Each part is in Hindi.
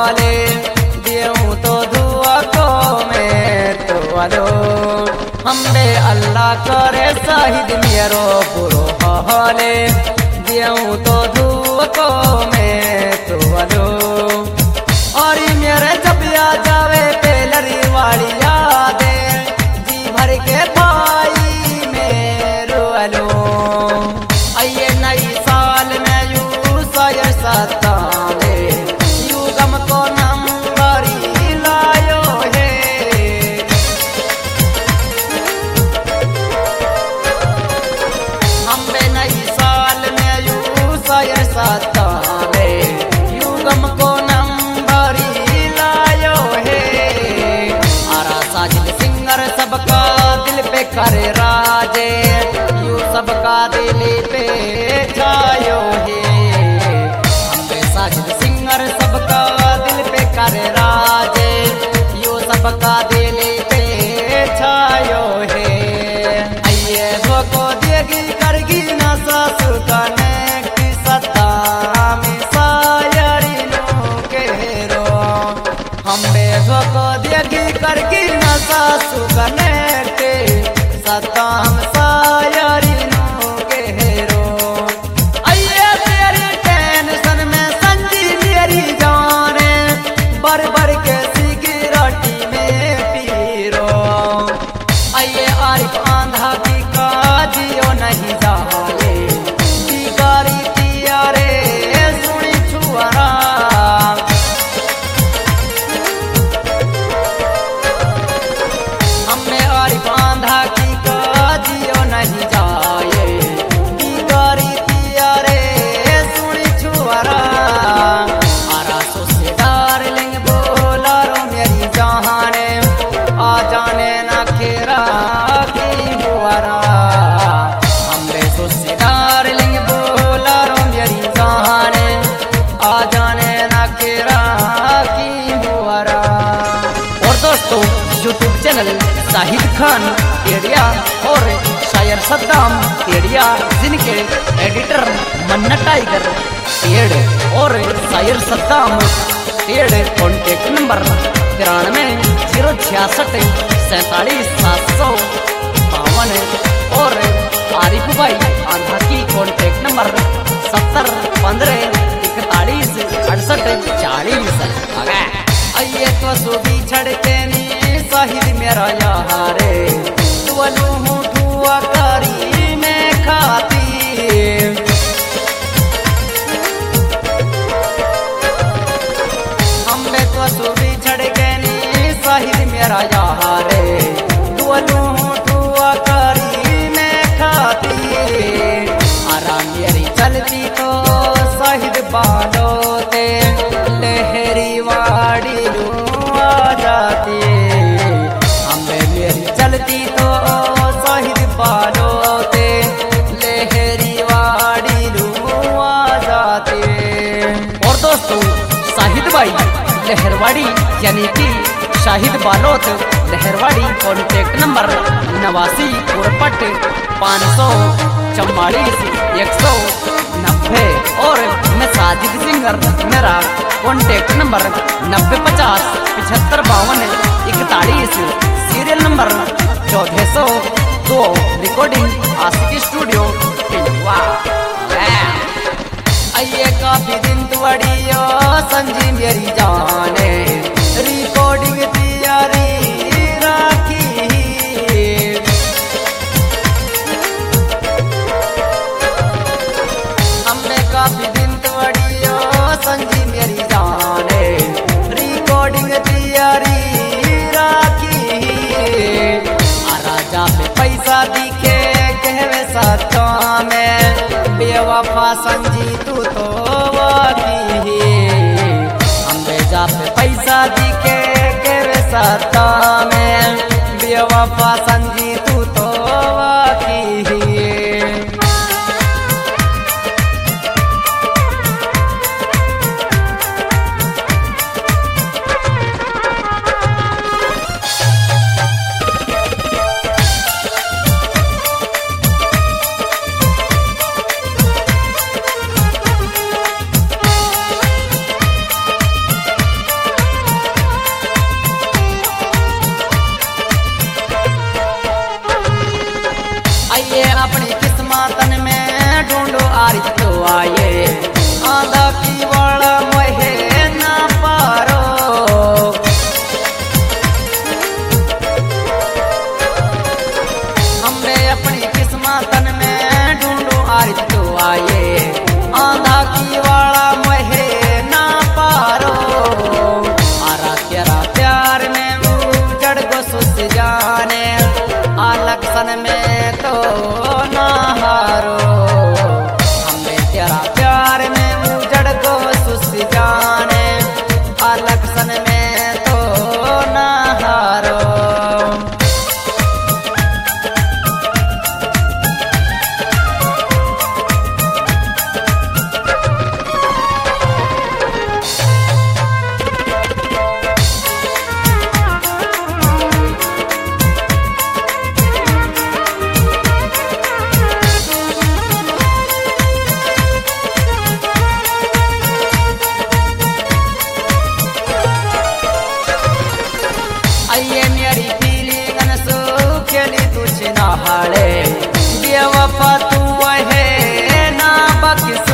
हाले दियूं तो दुआ को मैं तो आलो हमरे अल्लाह करे शाहिद मेरो बुरो हाले दियूं तो दुआ को मैं तो आलो और मेरे जब आ जावे पेलरी वाली यादें जी भर के भाई मेरो आलो आइए नई साल में यू शायर सतावे यू गम को नंबरी लायो है हमरे नई साल में यू शायर सतावे यू गम को नंबरी लायो है आरा साजिद सिंगर सबका दिल पे करे राजे यू सबका दिल पे छायो है हमरे साजिद सिंगर सबका दिल पे करे राजे यू सबका दिल पे छायो है आइए को देगी करगी ना सासु कनेक्ट सत्ता में शायरी नो केरो हमरे को देगी करगी ना सासु कनेक्ट सत्ता में शायरी नो केरो आइए तेरी टेंशन में संजी मेरी जाने बर बर के सिगरेटी में पीरो आइए आरिफ आंधा की काजियो नहीं जाए बिगारी तियारे सुनी छुआरा हमने आरिफ आंधा की काजियो नहीं जाए बिगारी तियारे सुनी छुआरा आरा सो से डार्लिंग बोला रो मेरी जहाने आ जाने ना खेरा की बुआरा हमरे सो से डार्लिंग बोला रो मेरी जहाने आ जाने ना खेरा की बुआरा और दोस्तों यूट्यूब चैनल शाहिद खान टेडिया और शायर सद्दाम टेडिया जिनके एडिटर मन्ना टाइगर टेड और शायर सद्दाम टेड कॉन्टेक्ट नंबर 93 046 47 752 और आरिफ भाई आंधा की कॉन्टेक्ट नंबर 70 15 41 68 40 आइए तो सुबी छड़ के नी शाहिद मेरा यारे तुअलू हूँ ठुआ करी में खाती हमने तो सुबी छड़ के नी शाहिद मेरा यारे तुअलू हूँ ठुआ करी में खाती आराम मेरी चलती तो शाहिद बालों ते लहरी वाड़ी आ जाती हमें मेरी चलती तो शाहिद बालों ते लहरी वाड़ी आ जाती और दोस्तों शाहिद भाई लहरवाड़ी यानी कि शाहिद बालोत लहरवाड़ी कॉन्टेक्ट नंबर 89 पुरपट 544 190 और मैं साजिद सिंगर मेरा contact number 9050 75 52 41 serial number 1402 recording Aashiqui studio Pilwa आइए काफी दिन तुअड़ियो संजी मेरी जाने रिकॉर्डिंग तैयारी राखी हमने काफी दिन तुअड़ियो संजी मेरी जाने रिकॉर्डिंग तैयारी राखी राजा पे पैसा दिखे कहवे सत्ता में बेवफा संजी तू तो वाकी हम बेजा पे पैसा दिखे कहवे सत्ता में बेवफा संजी तू तो वाकी हाड़े बेवफा तू है ना बक्सू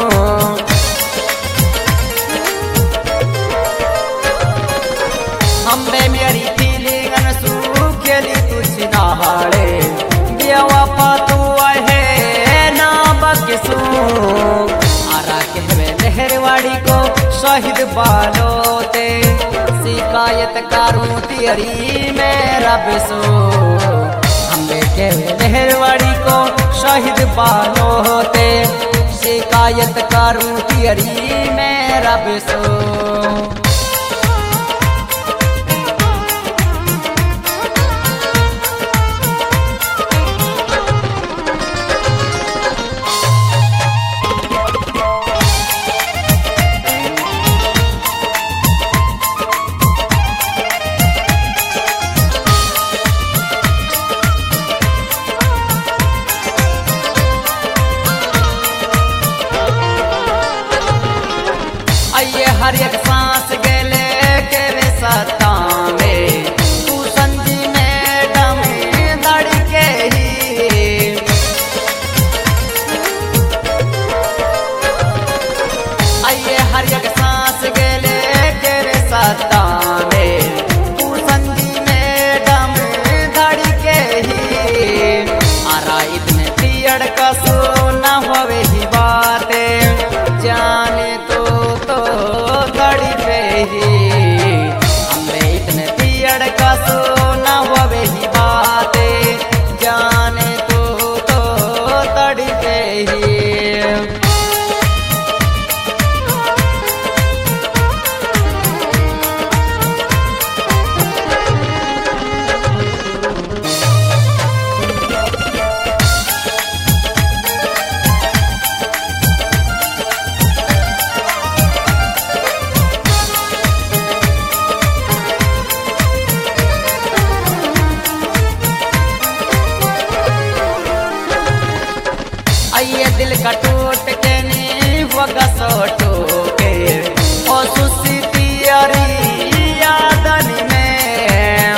हमने मेरी फीलिंग सू खेली तुझ ना हाड़े बेवफा तू है ना बक्सू आरा कहवे लहरवाड़ी को शहीद बालोते शिकायत करूं तेरी मेरा बेसो हमने कहवे लहरवाड़ी को शहीद बालोते शिकायत करूं तेरी मेरा बेसो आइए हर एक सांस गेले के वे सत्ता में तू संजी मैडम धड़के ही आइए हर एक सांस गेले के वे सत्ता में तू संजी मैडम धड़के ही आरा इतने पियड़ का सोना होवे ही बातें जाने तो गड़ी पे ही हमें इतने पियड़ का सोना हुए ही बातें जाने तो तड़ी पे ही आइए दिल का टूट के नी वगा सोटो के ओ सुसी तियारी यादनी में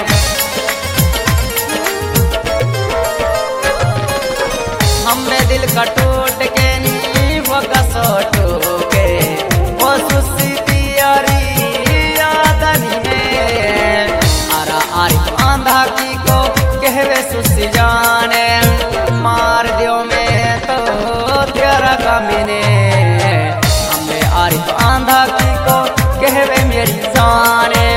हमने दिल का टूट के नी वगा सोटो के ओ सुसी तियारी यादनी में आरा आरी आंधा की को कहवे सुसी जाने मार दियो में तेरा कमीने हमने आरिफ आंधा की को कहवे मेरी जाने